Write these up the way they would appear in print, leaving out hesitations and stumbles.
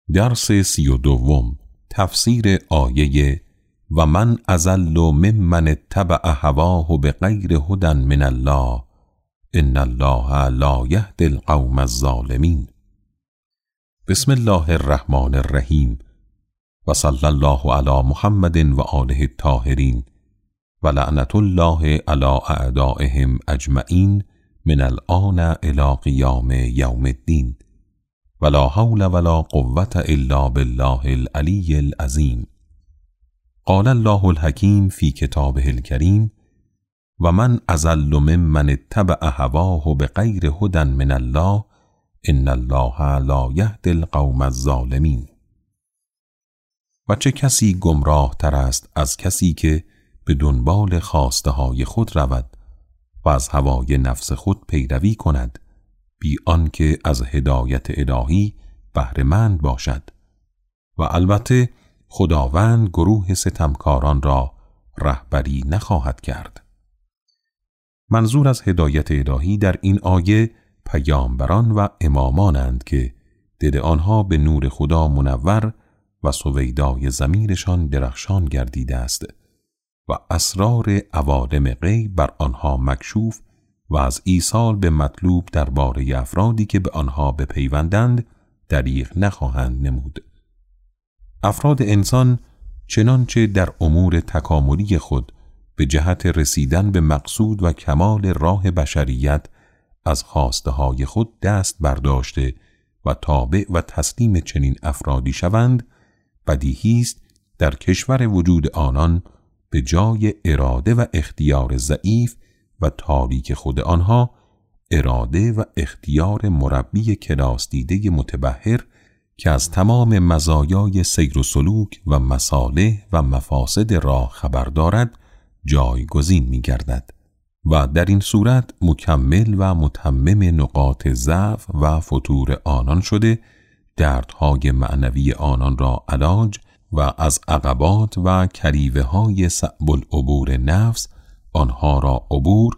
درس 32 تفسیر آیه و من اضل ممن اتبع هواه بغیر هدی من الله ان الله لا یهدی القوم الظالمین. بسم الله الرحمن الرحیم و صلی الله علی محمد و آله الطاهرین و لعنت الله علی اعدائهم اجمعین من الآن الی قیام یوم الدین ولا حول ولا قوة الا بالله العلی العظیم. قال الله الحکیم فی کتابه الکریم و من اضل ممن اتبع هواه بغیر هدی من الله ان الله لا یهدی القوم الظالمین. و چه کسی گمراه تر است از کسی که به دنبال خواسته های خود رود و از هوای نفس خود پیروی کند بی آنکه از هدایت الهی بهره مند باشد. و البته خداوند گروه ستمکاران را رهبری نخواهد کرد. منظور از هدایت الهی در این آیه پیامبران و امامانند که دل آنها به نور خدا منور و سویدای ضمیرشان درخشان گردیده است و اسرار عوالم غیب بر آنها مکشوف و از ایصال به مطلوب درباره افرادی که به آنها بپیوندند دریغ نخواهند نمود. افراد انسان چنانچه در امور تکاملی خود به جهت رسیدن به مقصود و کمال راه بشریت از خواسته های خود دست برداشته و تابع و تسلیم چنین افرادی شوند، بدیهی است در کشور وجود آنان به جای اراده و اختیار ضعیف و تاریک خود آنها اراده و اختیار مربی کلاس دیده متبحر که از تمام مزایای سیر و سلوک و مصالح و مفاسد راه خبر دارد جایگزین می گردد و در این صورت مکمل و متمم نقاط ضعف و فتور آنان شده دردهای معنوی آنان را علاج و از عقبات و کریوه های صعب العبور نفس آنها را عبور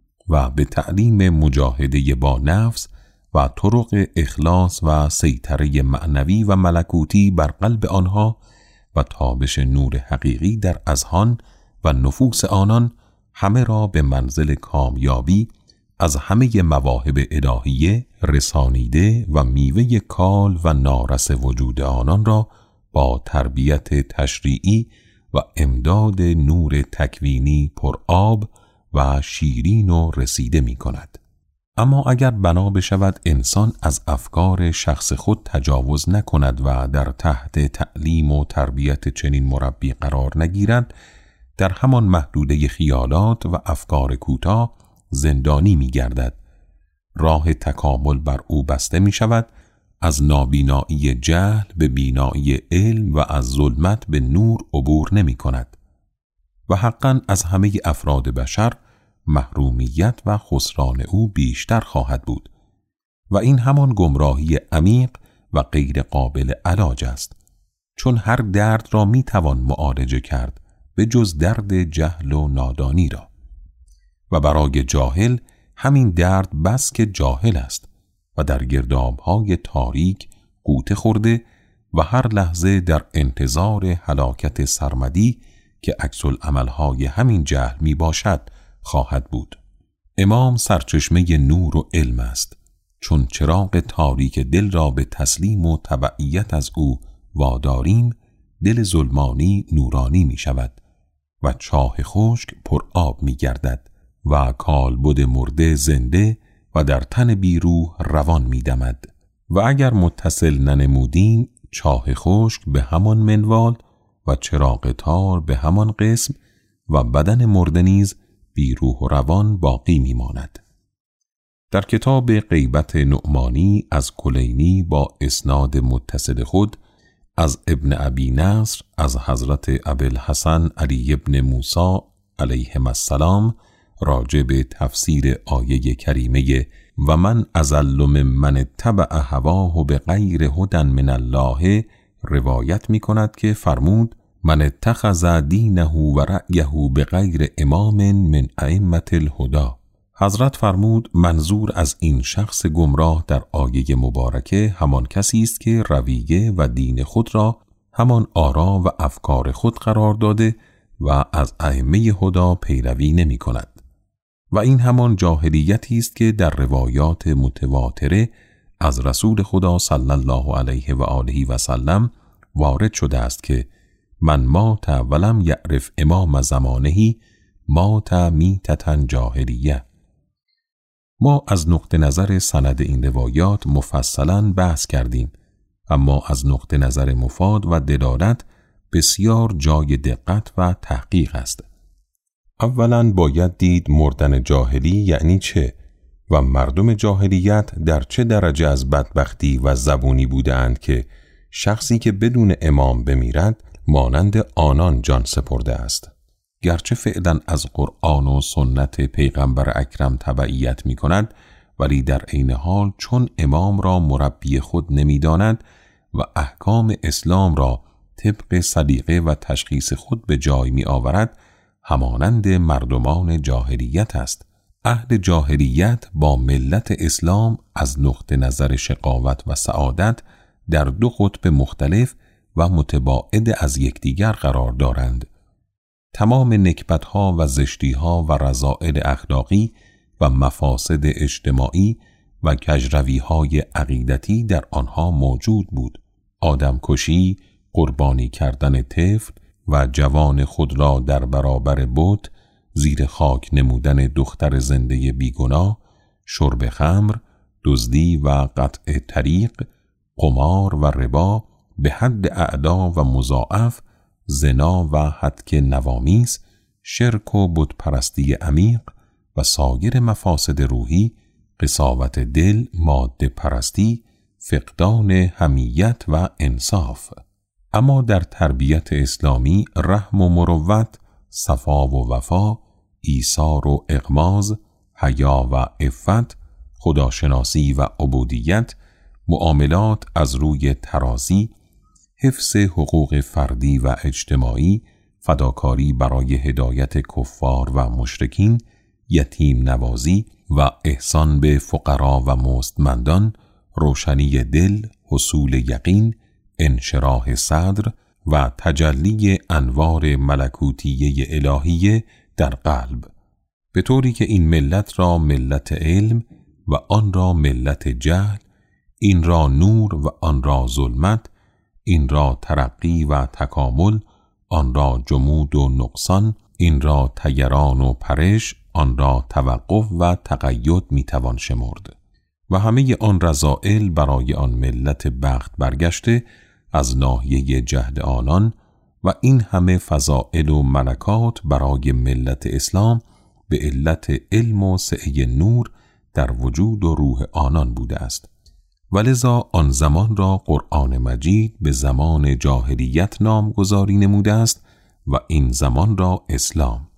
و به تعلیم مجاهده با نفس و طرق اخلاص و سیطره معنوی و ملکوتی بر قلب آنها و تابش نور حقیقی در اذهان و نفوس آنان همه را به منزل کامیابی از همه مواهب الهیه رسانیده و میوه کال و نارس وجود آنان را با تربیت تشریعی و امداد نور تکوینی پر آب و شیرین و رسیده می کند. اما اگر بنا بشود انسان از افکار شخص خود تجاوز نکند و در تحت تعلیم و تربیت چنین مربی قرار نگیرد، در همان محدوده خیالات و افکار کوتاه زندانی می گردد. راه تکامل بر او بسته می شود، از نابینایی جهل به بینایی علم و از ظلمت به نور عبور نمی کند و حقاً از همه افراد بشر محرومیت و خسران او بیشتر خواهد بود و این همان گمراهی عمیق و غیر قابل علاج است، چون هر درد را می توان معالجه کرد به جز درد جهل و نادانی را و برای جاهل همین درد بس که جاهل است و در گرداب‌های تاریک غوطه خورده و هر لحظه در انتظار هلاکت سرمدی که عکس العمل‌های همین جهل می باشد خواهد بود. امام سرچشمه نور و علم است، چون چراغ تاریک دل را به تسلیم و تبعیت از او واداریم دل ظلمانی نورانی می شود و چاه خشک پر آب می گردد و کالبد مرده زنده و در تن بیروح روان می دمد و اگر متصل ننمودیم چاه خشک به همان منوال و چراغ تار به همان قسم و بدن مرده نیز بیروح و روان باقی می ماند. در کتاب غیبت نعمانی از کلینی با اسناد متصل خود از ابن ابی نصر از حضرت ابوالحسن علی ابن موسی علیهم السلام راجع به تفسیر آیه کریمه و من اضل ممن اتبع هواه بغیر هدی من الله روایت می کند که فرمود من اتخذ دینه و رأیه بغیر امام من ائمة الهدی حضرت فرمود منظور از این شخص گمراه در آیه مبارکه همان کسی است که رویه و دین خود را همان آرا و افکار خود قرار داده و از ائمه هدی پیروی نمی کند. و این همان جاهلیتی است که در روایات متواتره از رسول خدا صلی الله علیه و آله و سلم وارد شده است که من مات ولم یعرف امام زمانه مات میتة جاهلیه. ما از نقطه نظر سند این روایات مفصلاً بحث کردیم، اما از نقطه نظر مفاد و دلالت بسیار جای دقت و تحقیق است. اولاً باید دید مردن جاهلی یعنی چه و مردم جاهلیت در چه درجه از بدبختی و زبونی بودند که شخصی که بدون امام بمیرد مانند آنان جان سپرده است. گرچه فعلا از قرآن و سنت پیغمبر اکرم تبعیت می کند، ولی در عین حال چون امام را مربی خود نمی داند و احکام اسلام را طبق سلیقه و تشخیص خود به جای می آورد، همانند مردمان جاهلیت است. اهل جاهلیت با ملت اسلام از نقطه نظر شقاوت و سعادت در دو قطب مختلف و متباعد از یکدیگر قرار دارند. تمام نکبت‌ها و زشتی‌ها و رذائل اخلاقی و مفاسد اجتماعی و کجروی‌های عقیدتی در آنها موجود بود. آدمکشی، قربانی کردن طفل و جوان خود را در برابر بت، زیر خاک نمودن دختر زنده بیگناه، شرب خمر، دزدی و قطع طریق، قمار و ربا به حد اعدا و مضاعف، زنا و هتک نوامیس، شرک و بت پرستی عمیق و سایر مفاسد روحی، قساوت دل، ماده پرستی، فقدان حمیت و انصاف. اما در تربیت اسلامی رحم و مروت، صفا و وفا، ایثار و اغماض، حیا و عفت، خداشناسی و عبودیت، معاملات از روی ترازی، حفظ حقوق فردی و اجتماعی، فداکاری برای هدایت کفار و مشرکین، یتیم نوازی و احسان به فقرا و مستمندان، روشنی دل، حصول یقین، انشراح صدر و تجلی انوار ملکوتیه الهیه در قلب، به طوری که این ملت را ملت علم و آن را ملت جهل، این را نور و آن را ظلمت، این را ترقی و تکامل، آن را جمود و نقصان، این را طیران و پرش، آن را توقف و تقید میتوان شمرد و همه آن رذائل برای آن ملت بخت برگشته از ناحیه جهل آنان و این همه فضائل و ملکات برای ملت اسلام به علت علم و سعی نور در وجود و روح آنان بوده است. ولذا آن زمان را قرآن مجید به زمان جاهلیت نامگذاری نموده است و این زمان را اسلام.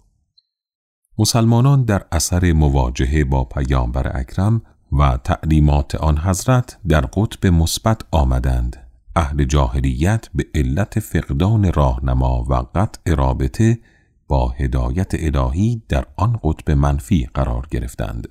مسلمانان در اثر مواجهه با پیامبر اکرم و تعلیمات آن حضرت در قطب مثبت آمدند. اهل جاهلیت به علت فقدان راهنما و قطع رابطه با هدایت الهی در آن قطب منفی قرار گرفتند.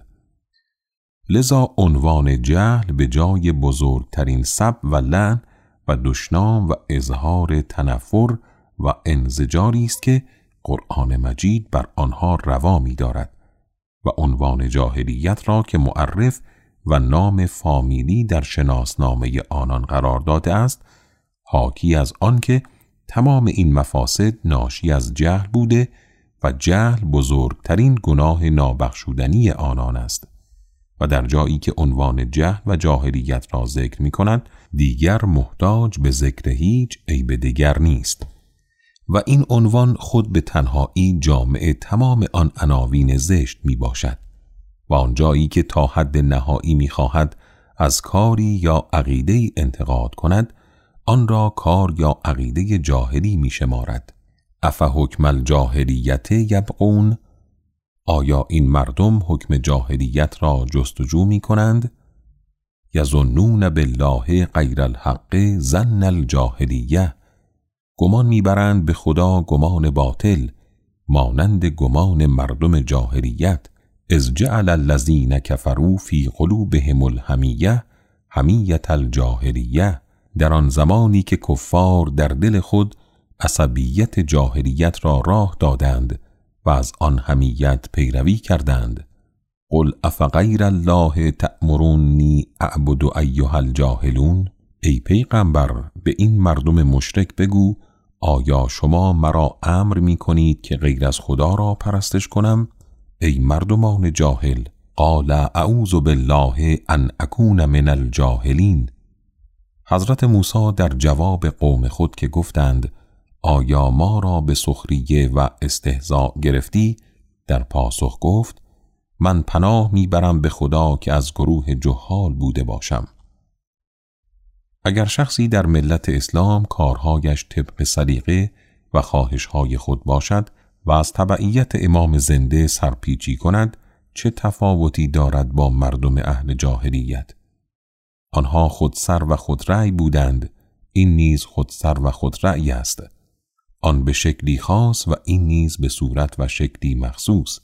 لذا عنوان جهل به جای بزرگترین سب و لعن و دشنام و اظهار تنفر و انزجاری است که قرآن مجید بر آنها روا می دارد و عنوان جاهلیت را که معرف و نام فامیلی در شناسنامه آنان قرار داده است، حاکی از آن که تمام این مفاسد ناشی از جهل بوده و جهل بزرگترین گناه نابخشودنی آنان است و در جایی که عنوان جهل و جاهلیت را ذکر می کند دیگر محتاج به ذکر هیچ عیب دیگر نیست و این عنوان خود به تنهایی جامع تمام آن عناوین زشت می باشد و آنجایی که تا حد نهایی می خواهد از کاری یا عقیده‌ای انتقاد کند آن را کار یا عقیده جاهلی می شمارد. افحکم الجاهلیت یبغون، آیا این مردم حکم جاهلیت را جستجو می کنند؟ یظنون بالله غیر الحق ظن الجاهلیه، گمان میبرند به خدا گمان باطل مانند گمان مردم جاهلیت، اذ جعل الذین کفروا فی قلوبهم الحمیة حمیة الجاهلیة، در آن زمانی که کفار در دل خود عصبیت جاهلیت را راه دادند و از آن حمیت پیروی کردند. قل افغیر الله تأمرونی اعبد ایها الجاهلون، ای پیغمبر به این مردم مشرک بگو آیا شما مرا امر می کنید که غیر از خدا را پرستش کنم؟ ای مردمان جاهل. قال اعوذ بالله ان اکون من الجاهلین. حضرت موسی در جواب قوم خود که گفتند آیا ما را به سخریه و استهزاء گرفتی، در پاسخ گفت من پناه میبرم به خدا که از گروه جهال بوده باشم. اگر شخصی در ملت اسلام کارهایش طبق سلیقه و خواهشهای خود باشد و از تبعیت امام زنده سرپیچی کند، چه تفاوتی دارد با مردم اهل جاهلیت؟ آنها خودسر و خودرأی بودند، این نیز خودسر و خودرأی است. آن به شکلی خاص و این نیز به صورت و شکلی مخصوص.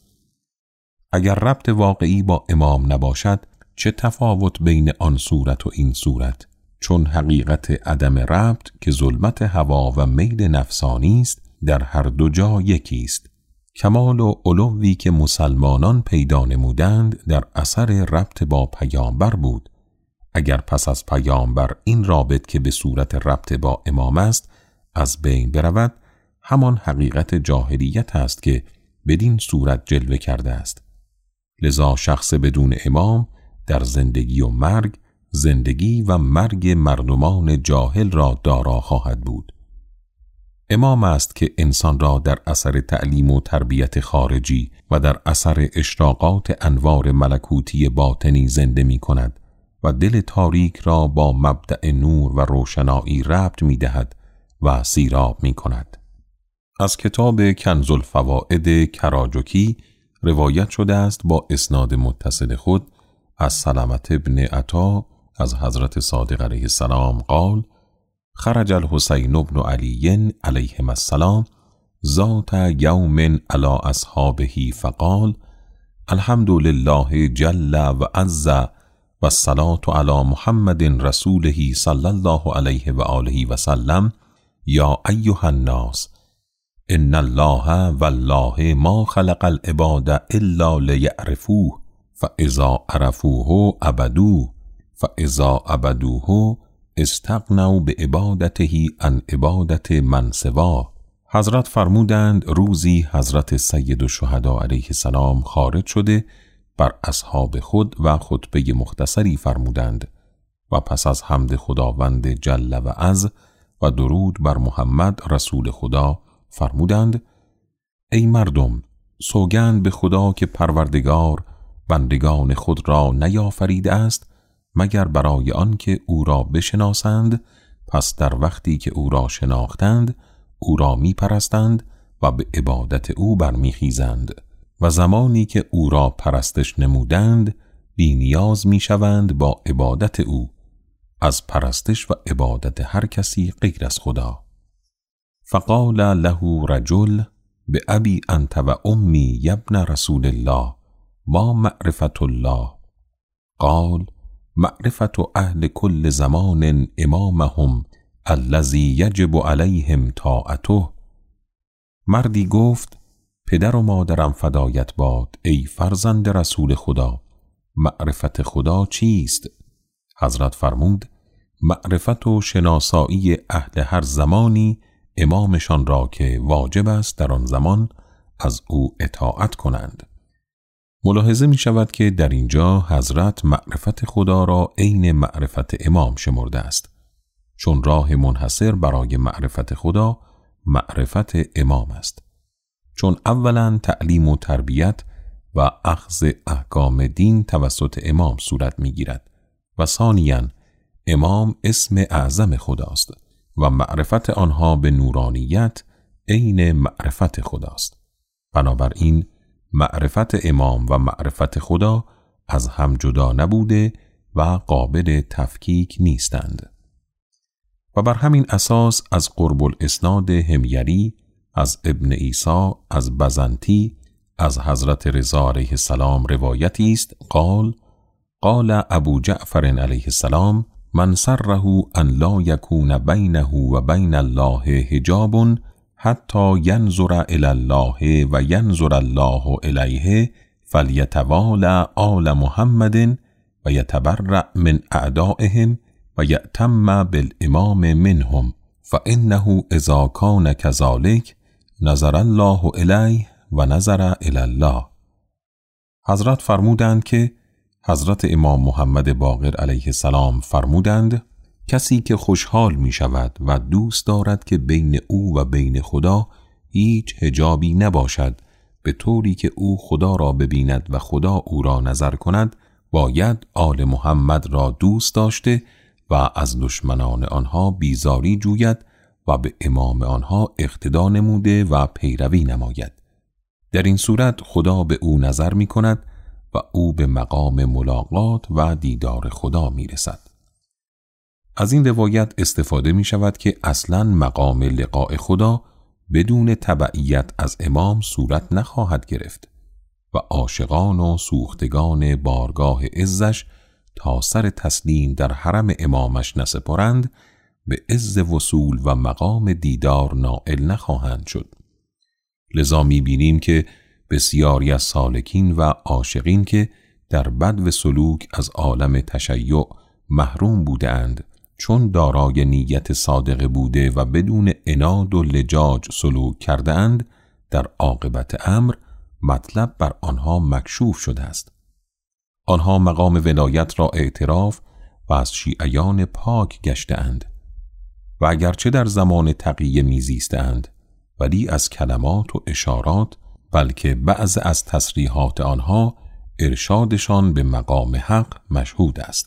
اگر ربط واقعی با امام نباشد، چه تفاوت بین آن صورت و این صورت؟ چون حقیقت عدم ربط که ظلمت هوا و میل نفسانی است در هر دو جا یکی است. کمال و علوی که مسلمانان پیدا نمودند در اثر ربط با پیامبر بود. اگر پس از پیامبر این رابط که به صورت ربط با امام است از بین برود، همان حقیقت جاهلیت است که بدین صورت جلوه کرده است. لذا شخص بدون امام در زندگی و مرگ، زندگی و مرگ مردمان جاهل را دارا خواهد بود. امام است که انسان را در اثر تعلیم و تربیت خارجی و در اثر اشراقات انوار ملکوتی باطنی زنده می کند و دل تاریک را با مبدأ نور و روشنایی ربط می دهد و سیراب می کند. از کتاب کنز الفوائد کراجکی روایت شده است با اسناد متصل خود از سلمة بن عطا از حضرت صادق علیه السلام قال خرج الحسین بن علی علیهما السلام ذات یوم علی اصحابه فقال الحمد لله جل و عز و الصلاة علی محمد رسوله صلی الله علیه و آله و سلم یا ایها الناس ان الله والله ما خلق العباد الا لیعرفوه فاذا عرفوه عبدوه فاذا عبدوه استغنوا بعبادته عن عبادت من سواه. حضرت فرمودند روزی حضرت سید الشهدا علیه السلام خارج شده بر اصحاب خود و خطبه مختصری فرمودند و پس از حمد خداوند جل و عز و درود بر محمد رسول خدا فرمودند ای مردم، سوگند به خدا که پروردگار بندگان خود را نیافریده است مگر برای آن که او را بشناسند، پس در وقتی که او را شناختند او را می پرستند و به عبادت او برمیخیزند و زمانی که او را پرستش نمودند بی نیاز می شوند با عبادت او از پرستش و عبادت هر کسی غیر از خدا. فقال له رجل بأبی انت و امی ابن رسول الله ما معرفت الله؟ قال معرفت اهل کل زمان امامهم الذی یجب علیهم طاعته. مردی گفت پدر و مادرم فدایت باد ای فرزند رسول خدا، معرفت خدا چیست؟ حضرت فرمود معرفت و شناسایی اهل هر زمانی امامشان را که واجب است در آن زمان از او اطاعت کنند. ملاحظه می شود که در اینجا حضرت معرفت خدا را عین معرفت امام شمرده است، چون راه منحصر برای معرفت خدا معرفت امام است، چون اولا تعلیم و تربیت و اخذ احکام دین توسط امام صورت می گیرد و ثانیاً امام اسم اعظم خداست و معرفت آنها به نورانیت عین معرفت خداست. بنابراین معرفت امام و معرفت خدا از هم جدا نبوده و قابل تفکیک نیستند. و بر همین اساس از قرب الاسناد حمیری از ابن عیسی از بزنتی از حضرت رضا علیه السلام روایتی است قال ابو جعفر علیه السلام من سره ان لا یکون بینه و بین الله حجاب حتی ینظر الی الله و ینظر الله الیه فلیتوالى آل محمد و یتبرأ من اعدائهم و یأتم بالامام منهم فانه اذا کان کذلک نظر الله الیه و نظر الی الله. حضرت فرمودند که حضرت امام محمد باقر علیه السلام فرمودند کسی که خوشحال می شود و دوست دارد که بین او و بین خدا هیچ حجابی نباشد به طوری که او خدا را ببیند و خدا او را نظر کند باید آل محمد را دوست داشته و از دشمنان آنها بیزاری جوید و به امام آنها اقتدا نموده و پیروی نماید. در این صورت خدا به او نظر می کند و او به مقام ملاقات و دیدار خدا می رسد. از این روایت استفاده می شود که اصلاً مقام لقاء خدا بدون تبعیت از امام صورت نخواهد گرفت و عاشقان و سوختگان بارگاه عزش تا سر تسلیم در حرم امامش نسپارند به عز وصول و مقام دیدار نائل نخواهند شد. لذا می بینیم که بسیاری از سالکین و عاشقین که در بدو سلوک از عالم تشیع محروم بودند چون دارای نیت صادقه بوده و بدون عناد و لجاج سلوک کرده اند در عاقبت امر مطلب بر آنها مکشوف شده است. آنها مقام ولایت را اعتراف و از شیعیان پاک گشته اند و اگرچه در زمان تقیه میزیستند ولی از کلمات و اشارات بلکه بعض از تصریحات آنها ارشادشان به مقام حق مشهود است.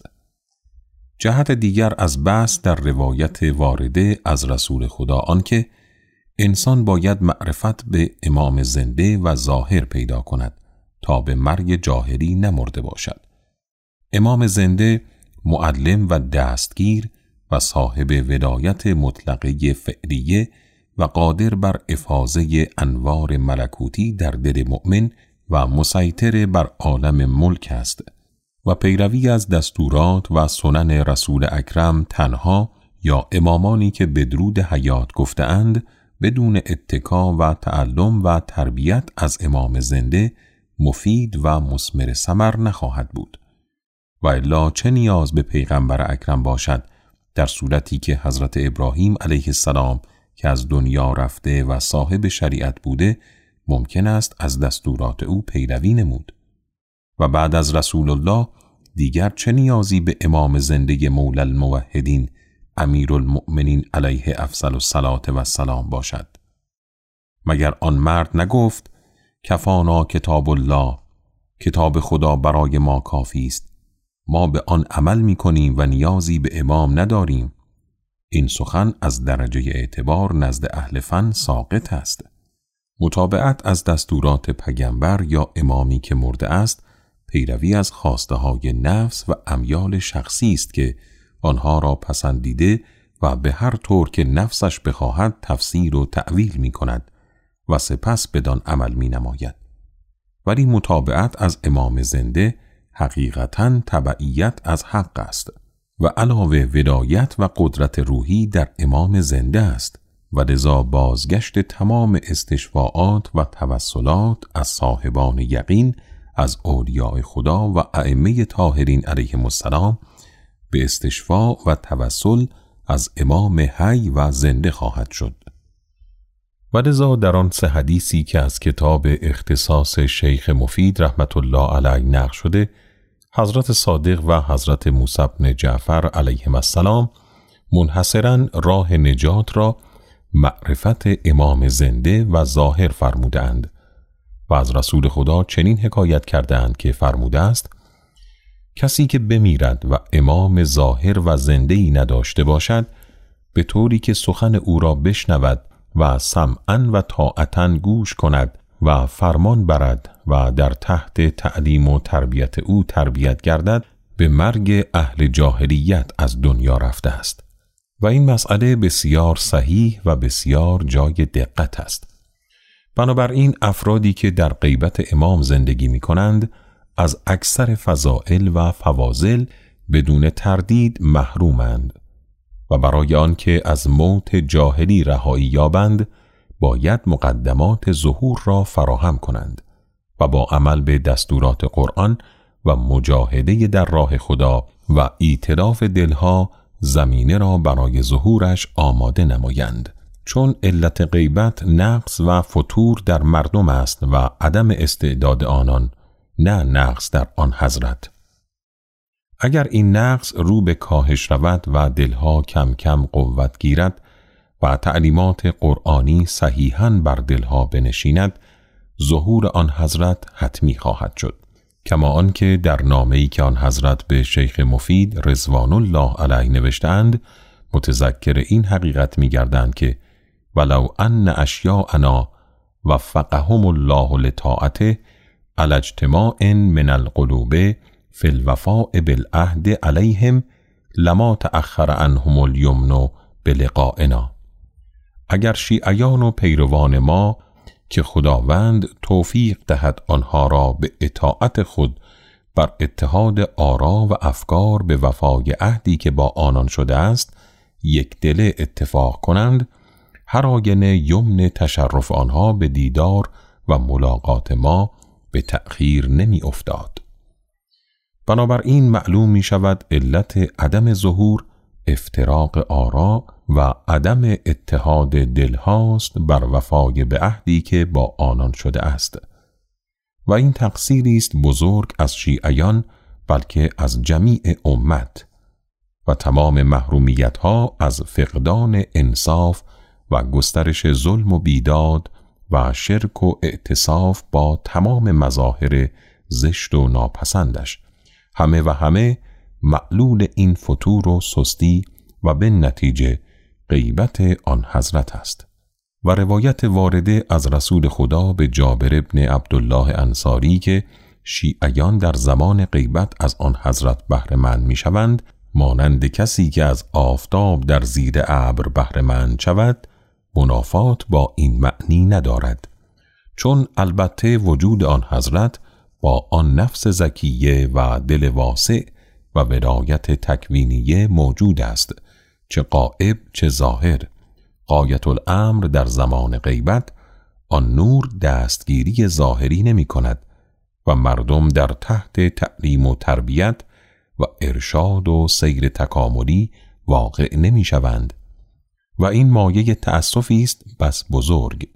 جهت دیگر از بحث در روایت وارده از رسول خدا آنکه انسان باید معرفت به امام زنده و ظاهر پیدا کند تا به مرگ جاهلی نمرده باشد. امام زنده معلم و دستگیر و صاحب ولایت مطلقه فعلیه و قادر بر افاضه انوار ملکوتی در دل مؤمن و مسیطر بر عالم ملک است و پیروی از دستورات و سنن رسول اکرم تنها یا امامانی که بدرود حیات گفتند بدون اتکا و تعلم و تربیت از امام زنده مفید و مثمر ثمر نخواهد بود. و الا چه نیاز به پیغمبر اکرم باشد در صورتی که حضرت ابراهیم علیه السلام که از دنیا رفته و صاحب شریعت بوده ممکن است از دستورات او پیروی نمود. و بعد از رسول الله دیگر چه نیازی به امام زنده مولا الموحدین امیرالمؤمنین علیه افضل الصلاة و السلام باشد؟ مگر آن مرد نگفت کفانا کتاب الله، کتاب خدا برای ما کافی است، ما به آن عمل می کنیم و نیازی به امام نداریم. این سخن از درجه اعتبار نزد اهل فن ساقط است. متابعت از دستورات پیغمبر یا امامی که مرده است پیروی از خواسته های نفس و امیال شخصی است که آنها را پسندیده و به هر طور که نفسش بخواهد تفسیر و تأویل می کند و سپس بدان عمل می نماید. ولی متابعت از امام زنده حقیقتاً تبعیت از حق است و علاوه ولایت و قدرت روحی در امام زنده است و لذا بازگشت تمام استشفاعات و توسلات از صاحبان یقین از اولیاء خدا و ائمه طاهرین علیهم السلام به استشفاع و توسل از امام حی و زنده خواهد شد. و لذا در آن 3 حدیثی که از کتاب اختصاص شیخ مفید رحمت الله علیه نقل شده، حضرت صادق و حضرت موسی بن جعفر علیهم السلام منحصراً راه نجات را معرفت امام زنده و ظاهر فرمودند و از رسول خدا چنین حکایت کردند که فرموده است کسی که بمیرد و امام ظاهر و زنده‌ای نداشته باشد به طوری که سخن او را بشنود و سمعاً و طاعتاً گوش کند و فرمان برد و در تحت تعلیم و تربیت او تربیت گردد به مرگ اهل جاهلیت از دنیا رفته است و این مسئله بسیار صحیح و بسیار جای دقت است. بنابراین افرادی که در غیبت امام زندگی می کنند از اکثر فضائل و فواضل بدون تردید محرومند و برای آن که از موت جاهلی رهایی یابند باید مقدمات ظهور را فراهم کنند و با عمل به دستورات قرآن و مجاهده در راه خدا و ایتلاف دلها زمینه را برای ظهورش آماده نمایند، چون علت غیبت نقص و فتور در مردم است و عدم استعداد آنان، نه نقص در آن حضرت. اگر این نقص رو به کاهش رود و دلها کم کم قوت گیرد و تعلیمات قرآنی صحیحاً بر دلها بنشیند، ظهور آن حضرت حتمی خواهد شد. کما آنکه در نامه‌ای که آن حضرت به شیخ مفید رضوان الله علیه نوشتند متذکر این حقیقت می‌گردند که ولو ان اشیاءنا وفقهم الله لطاعته علی اجتماع من القلوب فی الوفاء بالعهد علیهم لما تأخر عنهم الیمن بلقائنا. اگر شیعیان و پیروان ما که خداوند توفیق دهد آنها را به اطاعت خود بر اتحاد آرا و افکار به وفای عهدی که با آنان شده است یک دل اتفاق کنند، هر آینه یمن تشرف آنها به دیدار و ملاقات ما به تأخیر نمی افتاد. بنابراین معلوم می شود علت عدم ظهور افتراق آرا و عدم اتحاد دل هاست بر وفای به عهدی که با آنان شده است و این تقصیری است بزرگ از شیعیان بلکه از جمیع امت و تمام محرومیت ها از فقدان انصاف و گسترش ظلم و بیداد و شرک و اعتصاف با تمام مظاهر زشت و ناپسندش، همه معلول این فتور و سستی و به نتیجه غیبت آن حضرت است. و روایت وارده از رسول خدا به جابر ابن عبدالله انصاری که شیعیان در زمان غیبت از آن حضرت بهره مند می شوند مانند کسی که از آفتاب در زیر ابر بهره مند شود منافات با این معنی ندارد، چون البته وجود آن حضرت با آن نفس زکیه و دل واسع و ولایت تکوینیه موجود است، چه غایب چه ظاهر. غایت الامر در زمان غیبت آن نور دستگیری ظاهری نمی کند و مردم در تحت تعلیم و تربیت و ارشاد و سیر تکاملی واقع نمی شوند و این مایه تأسفی است بس بزرگ.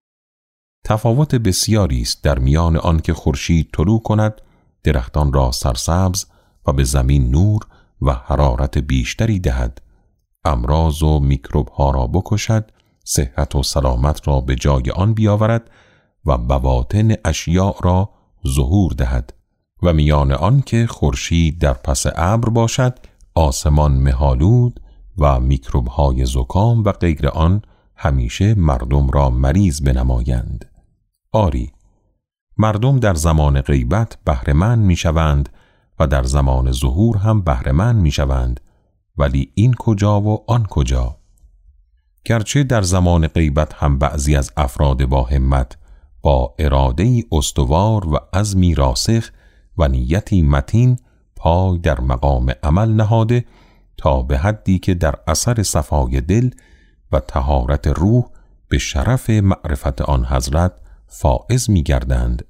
تفاوت بسیاری است در میان آن که خورشید طلوع کند، درختان را سرسبز و به زمین نور و حرارت بیشتری دهد، امراض و میکروب ها را بکشد، صحت و سلامت را به جای آن بیاورد و بواطن اشیاء را ظهور دهد، و میان آن که خورشید در پس ابر باشد، آسمان مه‌آلود و میکروب های زکام و غیر آن همیشه مردم را مریض بنمایند. آری، مردم در زمان غیبت بهره مند می شوند و در زمان ظهور هم بهره مند می شوند، ولی این کجا و آن کجا؟ گرچه در زمان غیبت هم بعضی از افراد با همت با اراده‌ای استوار و عزمی راسخ و نیتی متین پای در مقام عمل نهاده تا به حدی که در اثر صفای دل و طهارت روح به شرف معرفت آن حضرت فائز می گردند.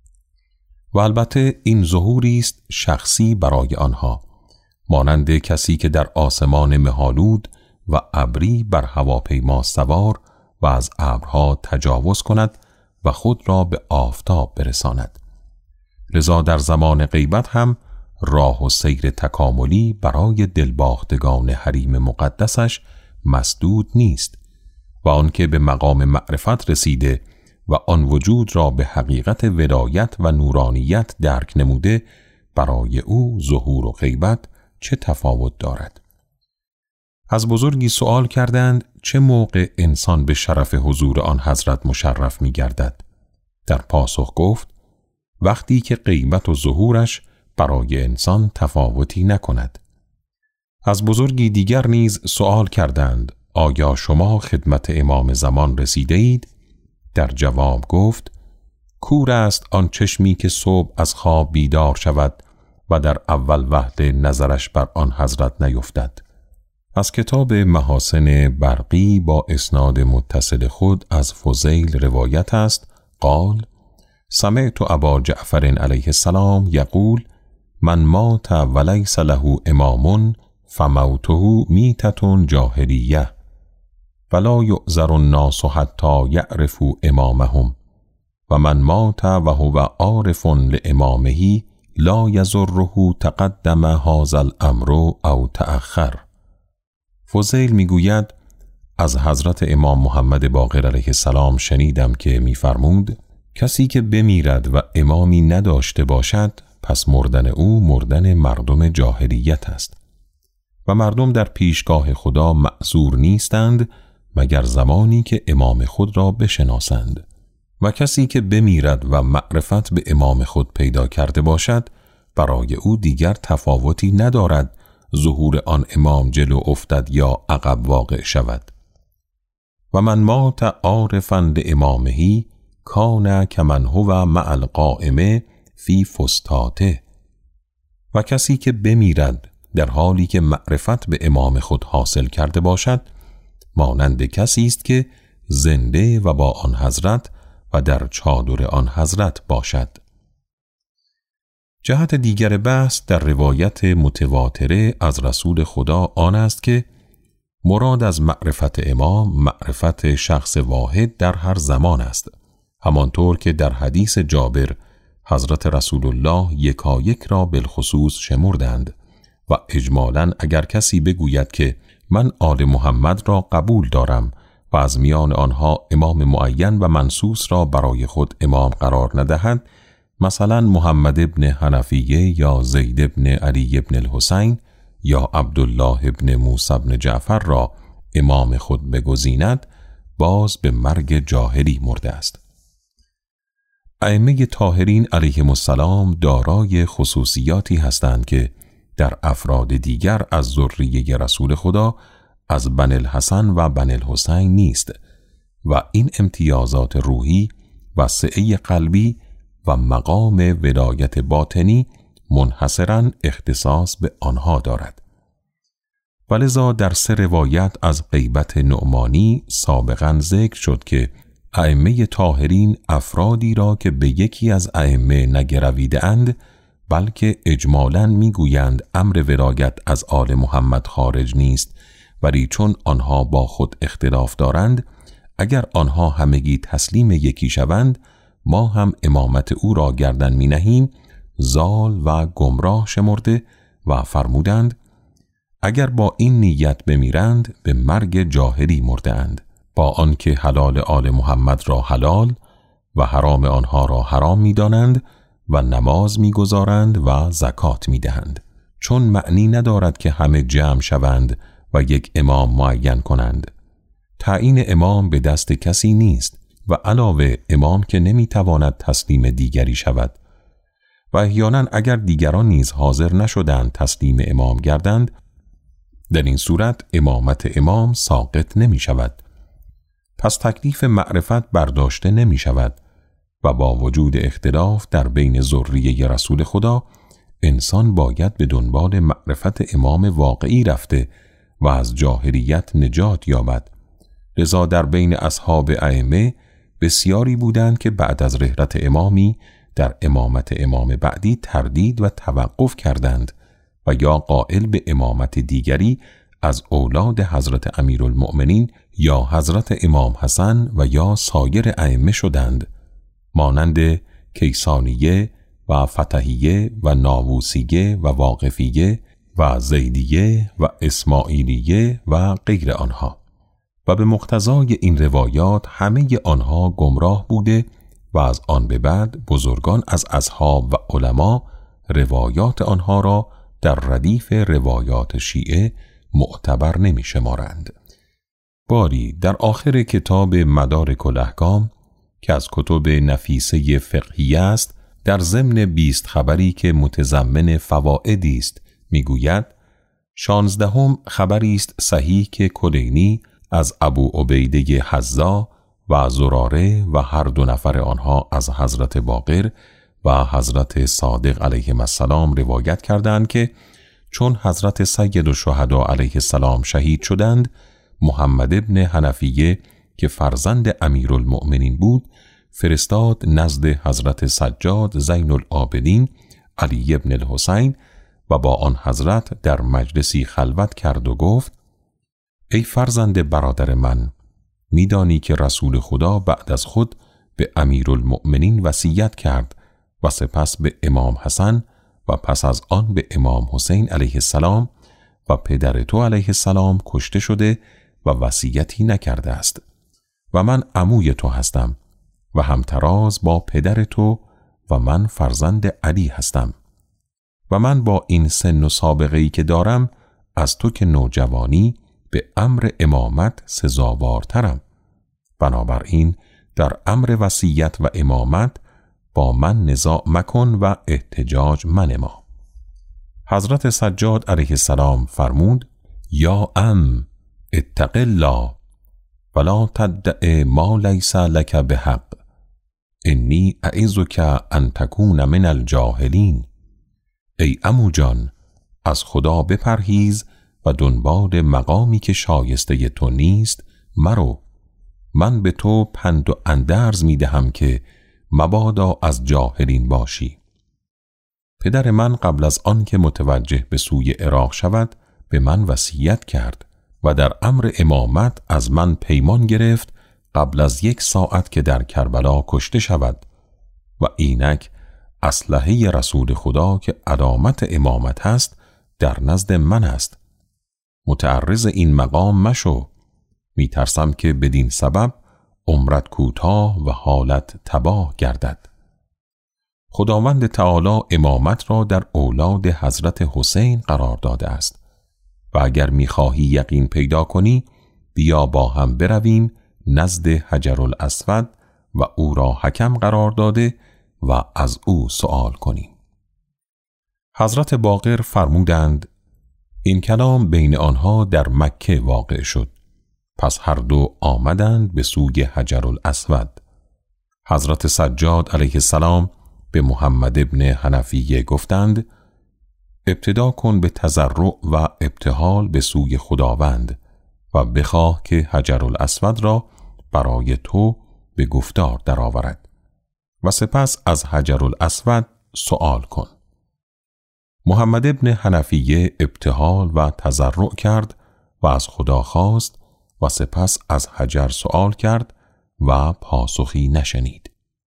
و البته این ظهوری است شخصی برای آنها، مانند کسی که در آسمان مه‌آلود و ابری بر هواپیما سوار و از ابرها تجاوز کند و خود را به آفتاب برساند. لذا در زمان غیبت هم راه و سیر تکاملی برای دلباختگان حریم مقدسش مسدود نیست و آنکه به مقام معرفت رسیده و آن وجود را به حقیقت ولایت و نورانیت درک نموده، برای او ظهور و غیبت چه تفاوت دارد؟ از بزرگی سؤال کردند چه موقع انسان به شرف حضور آن حضرت مشرف می گردد؟ در پاسخ گفت وقتی که غیبت و ظهورش برای انسان تفاوتی نکند. از بزرگی دیگر نیز سؤال کردند آیا شما خدمت امام زمان رسیده اید؟ در جواب گفت: کور است آن چشمی که صبح از خواب بیدار شود و در اول وهله نظرش بر آن حضرت نیفتد. از کتاب محاسن برقی با اسناد متصل خود از فضیل روایت است قال: سمعت ابا جعفر علیه السلام یقول: من مات ولیس له امام فموته میتة جاهلیه ولا یعذر الناس حتی یعرفوا امامهم و من مات و هو عارف لامامه لا یضره تقدم هذا الامر او تأخر. فضیل میگوید از حضرت امام محمد باقر علیه السلام شنیدم که میفرمود: کسی که بمیرد و امامی نداشته باشد پس مردن او مردن مردم جاهلیت است و مردم در پیشگاه خدا معذور نیستند مگر زمانی که امام خود را بشناسند و کسی که بمیرد و معرفت به امام خود پیدا کرده باشد برای او دیگر تفاوتی ندارد ظهور آن امام جلو افتد یا عقب واقع شود. و من مات عارفا لامامه کان کمن هو مع القائم فی فسطاطه. و کسی که بمیرد در حالی که معرفت به امام خود حاصل کرده باشد مانند کسی است که زنده و با آن حضرت و در چادر آن حضرت باشد. جهت دیگر بحث در روایت متواتره از رسول خدا آن است که مراد از معرفت امام معرفت شخص واحد در هر زمان است، همانطور که در حدیث جابر حضرت رسول الله یکایک را بالخصوص شمردند و اجمالاً اگر کسی بگوید که من آل محمد را قبول دارم و از میان آنها امام معین و منصوص را برای خود امام قرار ندهد، مثلا محمد ابن حنفیه یا زید ابن علی ابن الحسین یا عبدالله ابن موسی ابن جعفر را امام خود بگزیند، باز به مرگ جاهلی مرده است. ائمه طاهرین علیهم السلام دارای خصوصیاتی هستند که در افراد دیگر از ذریه رسول خدا از بنی الحسن و بنی الحسین نیست و این امتیازات روحی و سعه قلبی و مقام ولایت باطنی منحصراً اختصاص به آنها دارد. ولذا در 3 روایت از غیبت نعمانی سابقاً ذکر شد که ائمه طاهرین افرادی را که به یکی از ائمه نگرویده اند بلکه اجمالاً میگویند امر ولایت از آل محمد خارج نیست، ولی چون آنها با خود اختلاف دارند اگر آنها همگی تسلیم یکی شوند ما هم امامت او را گردن می نهیم، ضال و گمراه شمرده و فرمودند اگر با این نیت بمیرند به مرگ جاهلی مرده اند، با آنکه حلال آل محمد را حلال و حرام آنها را حرام می دانند و نماز می گذارند و زکات می دهند، چون معنی ندارد که همه جمع شوند و یک امام معین کنند. تعیین امام به دست کسی نیست و علاوه امام که نمی تواند تسلیم دیگری شود و احیانا اگر دیگران نیز حاضر نشدند تسلیم امام گردند، در این صورت امامت امام ساقط نمی شود. پس تکلیف معرفت برداشته نمی شود و با وجود اختلاف در بین ذریه رسول خدا انسان باید به دنبال معرفت امام واقعی رفته و از جاهلیت نجات یابد. لذا در بین اصحاب ائمه بسیاری بودند که بعد از رحلت امامی در امامت امام بعدی تردید و توقف کردند و یا قائل به امامت دیگری از اولاد حضرت امیرالمؤمنین یا حضرت امام حسن و یا سایر ائمه شدند، مانند کیسانیه و فتحیه و ناووسیه و واقفیه و زیدیه و اسماعیلیه و غیر آنها، و به مقتضای این روایات همه آنها گمراه بوده و از آن به بعد بزرگان از اصحاب و علما روایات آنها را در ردیف روایات شیعه معتبر نمی شمارند. باری در آخر کتاب مدارک الاحکام که از کتب نفیسه فقهیه است، در ضمن 20 خبری که متضمن فوائدی است میگوید 16 خبری است صحیح که کلینی از ابو عبیده حذا و زراره و هر دو نفر آنها از حضرت باقر و حضرت صادق علیهم السلام روایت کردند که چون حضرت سید الشهدا علیه السلام شهید شدند، محمد ابن حنفیه که فرزند امیرالمؤمنین بود فرستاد نزد حضرت سجاد زین العابدین علی ابن الحسین و با آن حضرت در مجلسی خلوت کرد و گفت: ای فرزند برادر من، میدانی که رسول خدا بعد از خود به امیرالمؤمنین وصیت کرد و سپس به امام حسن و پس از آن به امام حسین علیه السلام و پدر تو علیه السلام کشته شده و وصیتی نکرده است و من عموی تو هستم و همتراز با پدر تو و من فرزند علی هستم و من با این سن و سابقه‌ای که دارم از تو که نوجوانی به امر امامت سزاوارترم، بنابراین در امر وصیت و امامت با من نزاع مکن و احتجاج منما. حضرت سجاد علیه السلام فرمود: یا اتق الله ولا تدع ما لیس لک بحق انی اعظک ان تکون من الجاهلین. ای عمو جان، از خدا بپرهیز و دنبال مقامی که شایسته تو نیست مرو. من به تو پند و اندرز می دهم که مبادا از جاهلین باشی. پدر من قبل از آن که متوجه به سوی عراق شود به من وصیت کرد و در امر امامت از من پیمان گرفت قبل از 1 ساعت که در کربلا کشته شود و اینک اسلحه رسول خدا که علامت امامت هست در نزد من است. متعرض این مقام مشو، می ترسم که بدین سبب عمرت کوتاه و حالت تباه گردد. خداوند تعالی امامت را در اولاد حضرت حسین قرار داده است و اگر می خواهی یقین پیدا کنی بیا با هم برویم نزد حجر الاسود و او را حکم قرار داده و از او سؤال کنیم. حضرت باقر فرمودند: این کلام بین آنها در مکه واقع شد. پس هر دو آمدند به سوی حجر الاسود. حضرت سجاد علیه السلام به محمد ابن حنفیه گفتند: ابتدا کن به تضرع و ابتهال به سوی خداوند و بخواه که حجر الاسود را برای تو به گفتار درآورد و سپس از حجر الاسود سؤال کن. محمد ابن حنفیه ابتهال و تضرع کرد و از خدا خواست و سپس از حجر سؤال کرد و پاسخی نشنید.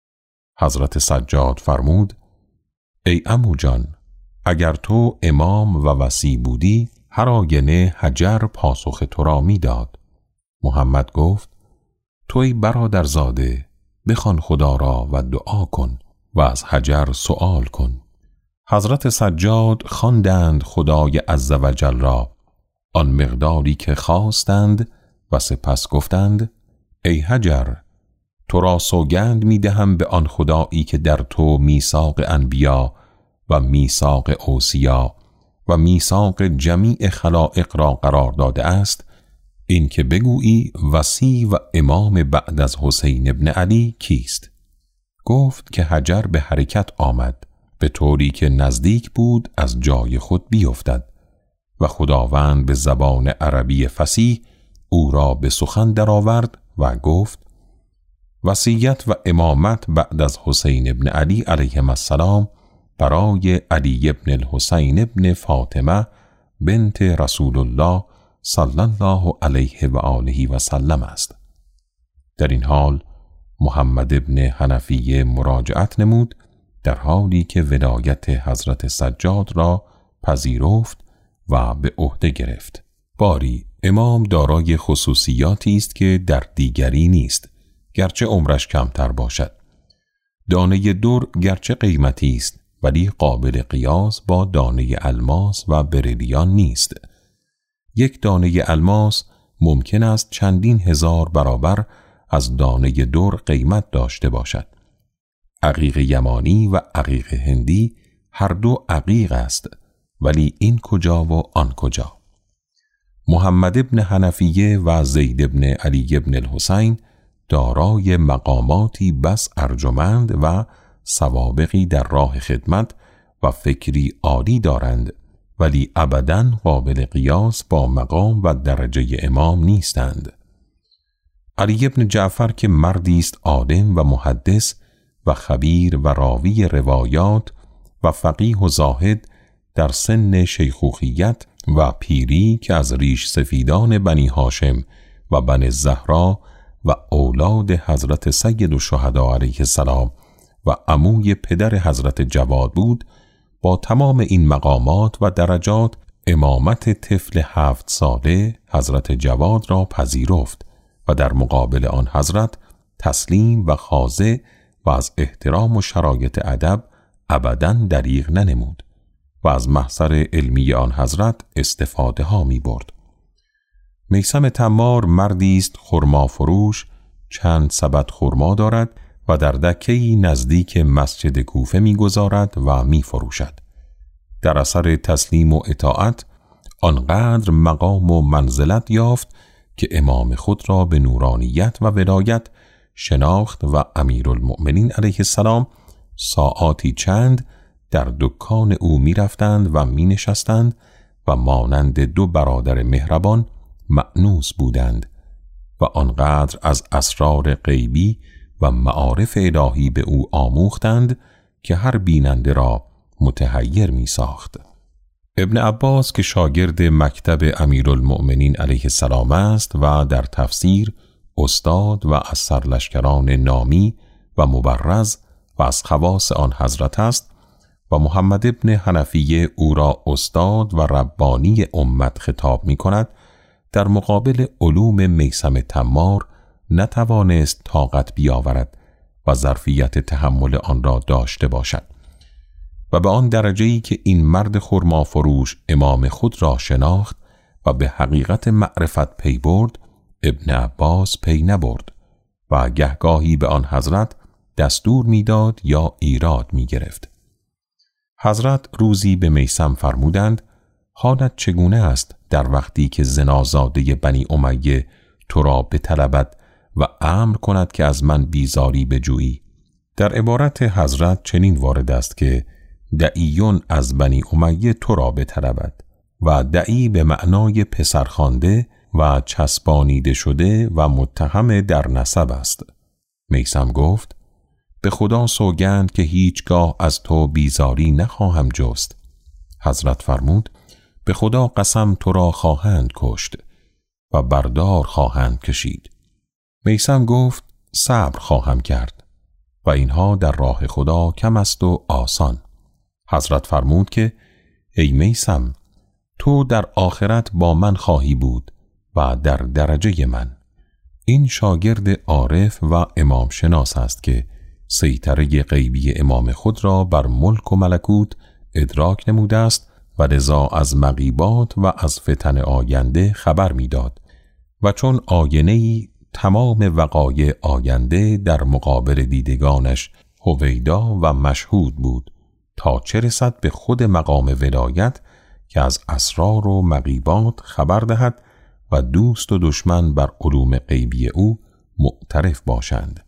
حضرت سجاد فرمود: ای عمو جان، اگر تو امام و وصی بودی هر آینه حجر پاسخ تو را می داد. محمد گفت: توی برادرزاده، بخوان خدا را و دعا کن و از حجر سؤال کن. حضرت سجاد خواندند خدای عزوجل را آن مقداری که خواستند و سپس گفتند: ای حجر، تو را سوگند می دهم به آن خدایی که در تو میثاق انبیا و میثاق اوصیا و میثاق جمیع خلائق را قرار داده است، این که بگویی وصی و امام بعد از حسین ابن علی کیست؟ گفت که حجر به حرکت آمد به طوری که نزدیک بود از جای خود بیفتد و خداوند به زبان عربی فصیح او را به سخن درآورد و گفت: وصیت و امامت بعد از حسین ابن علی علیهم السلام برای علی ابن الحسین ابن فاطمه بنت رسول الله صلی الله علیه و آله و سلم است. در این حال محمد ابن حنفیه مراجعت نمود در حالی که ولایت حضرت سجاد را پذیرفت و به عهده گرفت. باری امام دارای خصوصیاتی است که در دیگری نیست، گرچه عمرش کمتر باشد. دانه در گرچه قیمتی است ولی قابل قیاس با دانه الماس و بریلیان نیست. 1 دانه الماس ممکن است چندین هزار برابر از دانه در قیمت داشته باشد. عقیق یمانی و عقیق هندی هر دو عقیق است، ولی این کجا و آن کجا. محمد ابن حنفیه و زید ابن علی ابن الحسین دارای مقاماتی بس ارجمند و سوابقی در راه خدمت و فکری عالی دارند، ولی ابداً قابل قیاس با مقام و درجه امام نیستند. علی بن جعفر که مردی است عالم و محدث و خبیر و راوی روایات و فقیه و زاهد در سن شیخوخیت و پیری، که از ریش سفیدان بنی هاشم و بنی زهرا و اولاد حضرت سید الشهدا علیه السلام و عموی پدر حضرت جواد بود، با تمام این مقامات و درجات امامت طفل 7 ساله حضرت جواد را پذیرفت و در مقابل آن حضرت تسلیم و خاضع و از احترام و شرایط ادب ابداً دریغ ننمود و از محضر علمی آن حضرت استفاده ها می برد. میثم تمار مردی است خرما فروش، چند سبد خرما دارد و در دکه‌ای نزدیک مسجد کوفه می گذارد و می فروشد. در اثر تسلیم و اطاعت آنقدر مقام و منزلت یافت که امام خود را به نورانیت و ولایت شناخت و امیرالمؤمنین علیه السلام ساعاتی چند در دکان او می رفتند و می نشستند و مانند 2 برادر مهربان مأنوس بودند و آنقدر از اسرار غیبی و معارف الهی به او آموختند که هر بیننده را متحیر می ساخت. ابن عباس که شاگرد مکتب امیرالمؤمنین علیه السلام است و در تفسیر استاد و از سرلشکران نامی و مبرز و از خواص آن حضرت است و محمد ابن حنفیه او را استاد و ربانی امت خطاب می کند، در مقابل علوم میثم تمار نتوانست طاقت بیاورد و ظرفیت تحمل آن را داشته باشد و به آن درجه‌ای که این مرد خرما فروش امام خود را شناخت و به حقیقت معرفت پی برد، ابن عباس پی نبرد و گهگاهی به آن حضرت دستور میداد یا ایراد می گرفت. حضرت روزی به میثم فرمودند: حالت چگونه است در وقتی که زنازاده بنی امیه تو را بطلبد و امر کند که از من بیزاری بجویی؟ در عبارت حضرت چنین وارد است که دعیون از بنی امیه تو را بطلبد و دعی به معنای پسرخوانده و چسبانیده شده و متهم در نسب است. میثم گفت: به خدا سوگند که هیچگاه از تو بیزاری نخواهم جست. حضرت فرمود: به خدا قسم تو را خواهند کشت و بردار خواهند کشید. میثم گفت: صبر خواهم کرد و اینها در راه خدا کم است و آسان. حضرت فرمود که ای میثم، تو در آخرت با من خواهی بود و در درجه من. این شاگرد عارف و امام شناس است که سیطره غیبی امام خود را بر ملک و ملکوت ادراک نموده است و لذا از مغیبات و از فتن آینده خبر میداد و چون آینه‌ای تمام وقایع آینده در مقابل دیدگانش هویدا و مشهود بود، تا چه رسد به خود مقام ولایت که از اسرار و مغیبات خبر دهد و دوست و دشمن بر علوم غیبی او معترف باشند.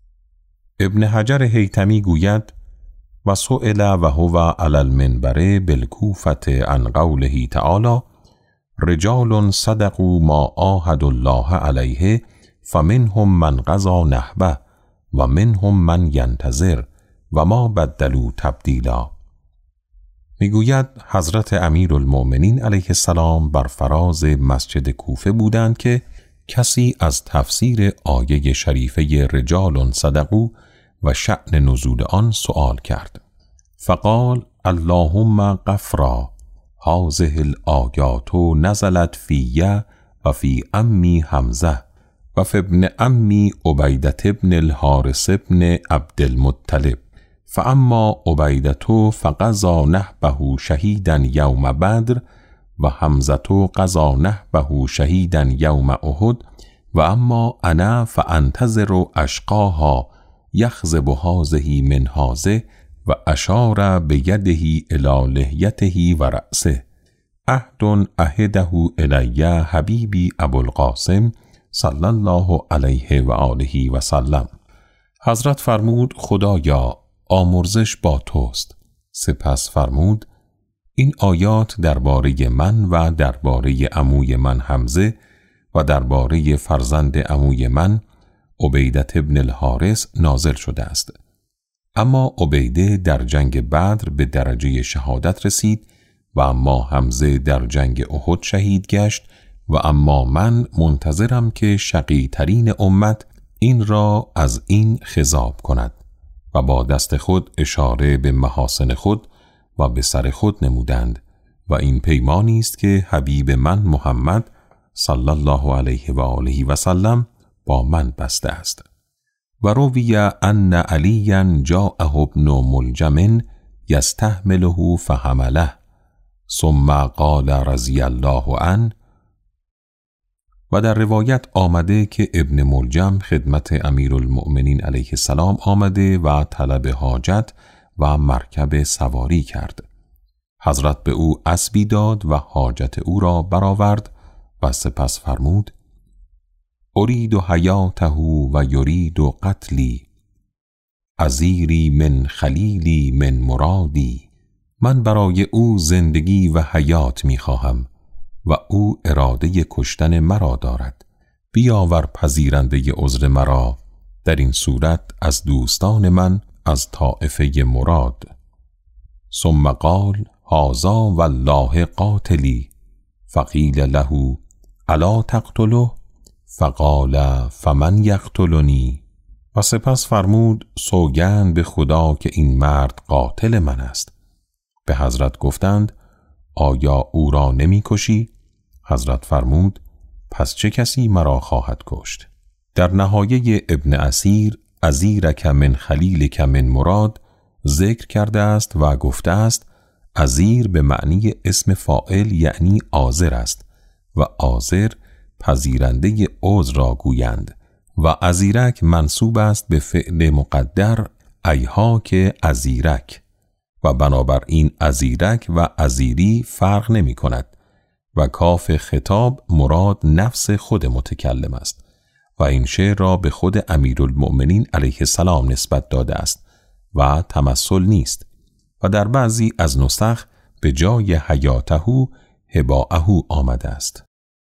ابن حجر هیتمی گوید: و سئل و هو علی المنبر بالکوفة عن قوله تعالی: رجال صدقوا ما عاهدوا الله علیه فمنهم من قضی نحبه و منهم من ینتظر و ما بدلوا تبدیلا. میگوید حضرت امیرالمؤمنین علیه السلام بر فراز مسجد کوفه بودند که کسی از تفسیر آیه شریفه رجال صدقوا و شأن نزول آن سؤال کرد. فقال: اللهم غفرا، هذه الآیات نزلت فی و فی امی حمزه و فی ابن امی عبیدة ابن الحارث ابن عبد المطلب، فاما عبیدة فقضى نحبه شهیدا یوم بدر و حمزة قضى نحبه شهیدا یوم احد و اما انا فانتظر اشقاها یخضب هذه من هذه و اشار بیده الی لحیته و رأسه. عهد عهده الی حبیبی ابوالقاسم صلی الله علیه و آله و سلم. حضرت فرمود خدایا آمرزش با توست. سپس فرمود این آیات درباره من و درباره عموی من حمزه و درباره فرزند عموی من عبیدة ابن الحارث نازل شده است. اما عبیده در جنگ بدر به درجه شهادت رسید و اما حمزه در جنگ احد شهید گشت و اما من منتظرم که شقی ترین امت این را از این خضاب کند و با دست خود اشاره به محاسن خود و به سر خود نمودند و این پیمانی است که حبیب من محمد صلی الله علیه و آله و سلم با من بسته است. و روی ان علیاً جاءه ابن ملجم یستحمله فحمله ثم قال رضی الله عنه. و در روایت آمده که ابن ملجم خدمت امیرالمؤمنین علیه السلام آمده و طلب حاجت و مرکب سواری کرد. حضرت به او اسبی داد و حاجت او را برآورد و سپس فرمود ارید حیاته و یرید قتلی عذیری من خلیلی من مرادی. من برای او زندگی و حیات می خواهم و او اراده کشتن مرا دارد. بیاور پذیرنده عذر مرا در این صورت از دوستان من از طائفه مراد. ثم قال هذا والله قاتلی فقیل له الا تقتله فقال فمن یقتلنی. و سپس فرمود سوگند به خدا که این مرد قاتل من است. به حضرت گفتند آیا او را نمی کشی؟ حضرت فرمود پس چه کسی مرا خواهد کشت؟ در نهایه ابن اسیر عذیرک من خلیلک من مراد ذکر کرده است و گفته است عذیر به معنی اسم فاعل یعنی عاذر است و عاذر پذیرنده عذر را گویند و عذیرک منصوب است به فعل مقدر ایها که عذیرک و بنابراین عذیرک و عذیری فرق نمی کند و کاف خطاب مراد نفس خود متکلم است و این شعر را به خود امیرالمؤمنین علیه السلام نسبت داده است و تمثل نیست و در بعضی از نسخ به جای حیاته هباءه آمده است.